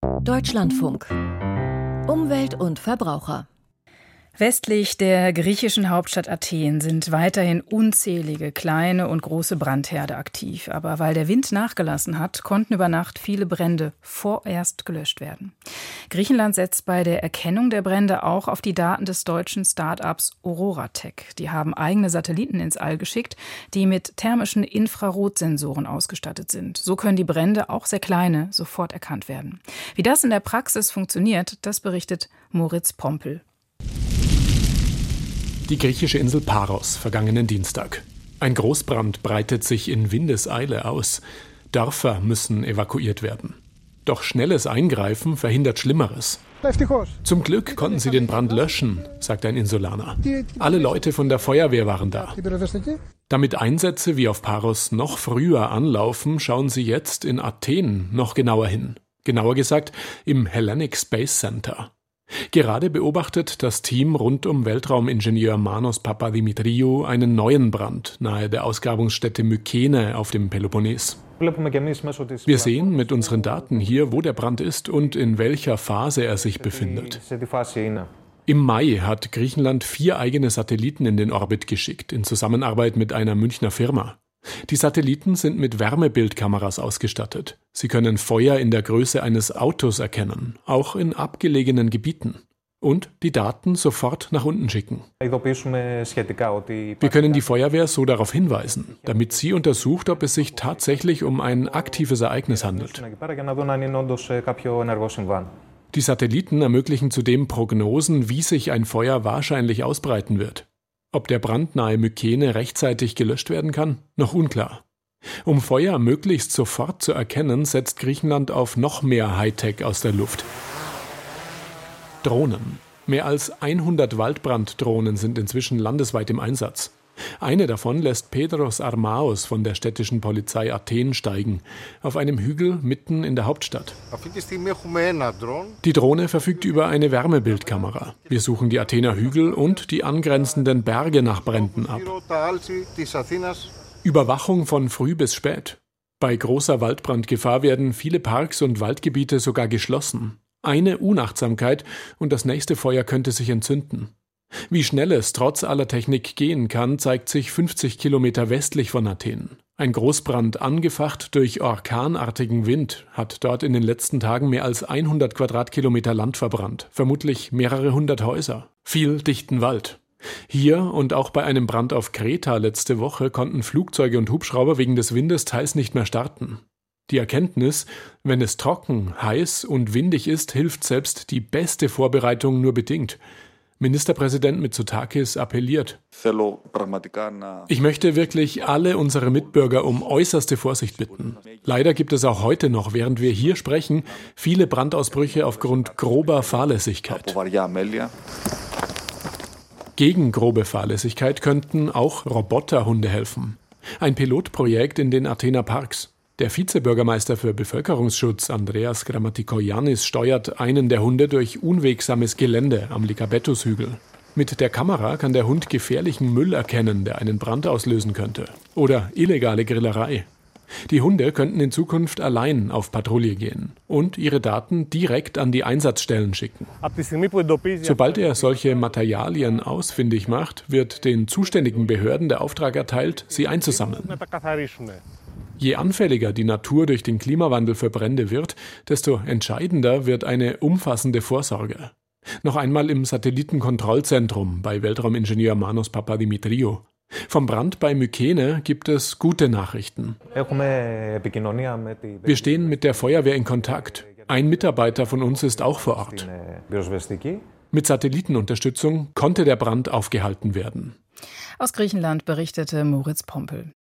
Deutschlandfunk. Umwelt und Verbraucher. Westlich der griechischen Hauptstadt Athen sind weiterhin unzählige kleine und große Brandherde aktiv. Aber weil der Wind nachgelassen hat, konnten über Nacht viele Brände vorerst gelöscht werden. Griechenland setzt bei der Erkennung der Brände auch auf die Daten des deutschen Start-ups Auroratech. Die haben eigene Satelliten ins All geschickt, die mit thermischen Infrarotsensoren ausgestattet sind. So können die Brände, auch sehr kleine, sofort erkannt werden. Wie das in der Praxis funktioniert, das berichtet Moritz Pompel. Die griechische Insel Paros, vergangenen Dienstag. Ein Großbrand breitet sich in Windeseile aus. Dörfer müssen evakuiert werden. Doch schnelles Eingreifen verhindert Schlimmeres. Zum Glück konnten sie den Brand löschen, sagt ein Insulaner. Alle Leute von der Feuerwehr waren da. Damit Einsätze wie auf Paros noch früher anlaufen, schauen sie jetzt in Athen noch genauer hin. Genauer gesagt im Hellenic Space Center. Gerade beobachtet das Team rund um Weltraumingenieur Manos Papadimitriou einen neuen Brand nahe der Ausgrabungsstätte Mykene auf dem Peloponnes. Wir sehen mit unseren Daten hier, wo der Brand ist und in welcher Phase er sich befindet. Im Mai hat Griechenland 4 eigene Satelliten in den Orbit geschickt, in Zusammenarbeit mit einer Münchner Firma. Die Satelliten sind mit Wärmebildkameras ausgestattet. Sie können Feuer in der Größe eines Autos erkennen, auch in abgelegenen Gebieten. Und die Daten sofort nach unten schicken. Wir können die Feuerwehr so darauf hinweisen, damit sie untersucht, ob es sich tatsächlich um ein aktives Ereignis handelt. Die Satelliten ermöglichen zudem Prognosen, wie sich ein Feuer wahrscheinlich ausbreiten wird. Ob der Brand nahe Mykene rechtzeitig gelöscht werden kann, noch unklar. Um Feuer möglichst sofort zu erkennen, setzt Griechenland auf noch mehr Hightech aus der Luft. Drohnen. Mehr als 100 Waldbranddrohnen sind inzwischen landesweit im Einsatz. Eine davon lässt Petros Armaos von der städtischen Polizei Athen steigen, auf einem Hügel mitten in der Hauptstadt. Die Drohne verfügt über eine Wärmebildkamera. Wir suchen die Athener Hügel und die angrenzenden Berge nach Bränden ab. Überwachung von früh bis spät. Bei großer Waldbrandgefahr werden viele Parks und Waldgebiete sogar geschlossen. Eine Unachtsamkeit und das nächste Feuer könnte sich entzünden. Wie schnell es trotz aller Technik gehen kann, zeigt sich 50 Kilometer westlich von Athen. Ein Großbrand, angefacht durch orkanartigen Wind, hat dort in den letzten Tagen mehr als 100 Quadratkilometer Land verbrannt, vermutlich mehrere hundert Häuser, viel dichten Wald. Hier und auch bei einem Brand auf Kreta letzte Woche konnten Flugzeuge und Hubschrauber wegen des Windes teils nicht mehr starten. Die Erkenntnis, wenn es trocken, heiß und windig ist, hilft selbst die beste Vorbereitung nur bedingt. Ministerpräsident Mitsotakis appelliert: Ich möchte wirklich alle unsere Mitbürger um äußerste Vorsicht bitten. Leider gibt es auch heute noch, während wir hier sprechen, viele Brandausbrüche aufgrund grober Fahrlässigkeit. Gegen grobe Fahrlässigkeit könnten auch Roboterhunde helfen. Ein Pilotprojekt in den Athener Parks. Der Vizebürgermeister für Bevölkerungsschutz, Andreas Grammatikoyannis, steuert einen der Hunde durch unwegsames Gelände am Likabetus-Hügel. Mit der Kamera kann der Hund gefährlichen Müll erkennen, der einen Brand auslösen könnte. Oder illegale Grillerei. Die Hunde könnten in Zukunft allein auf Patrouille gehen und ihre Daten direkt an die Einsatzstellen schicken. Sobald er solche Materialien ausfindig macht, wird den zuständigen Behörden der Auftrag erteilt, sie einzusammeln. Je anfälliger die Natur durch den Klimawandel für Brände wird, desto entscheidender wird eine umfassende Vorsorge. Noch einmal im Satellitenkontrollzentrum bei Weltraumingenieur Manos Papadimitriou. Vom Brand bei Mykene gibt es gute Nachrichten. Wir stehen mit der Feuerwehr in Kontakt. Ein Mitarbeiter von uns ist auch vor Ort. Mit Satellitenunterstützung konnte der Brand aufgehalten werden. Aus Griechenland berichtete Moritz Pompel.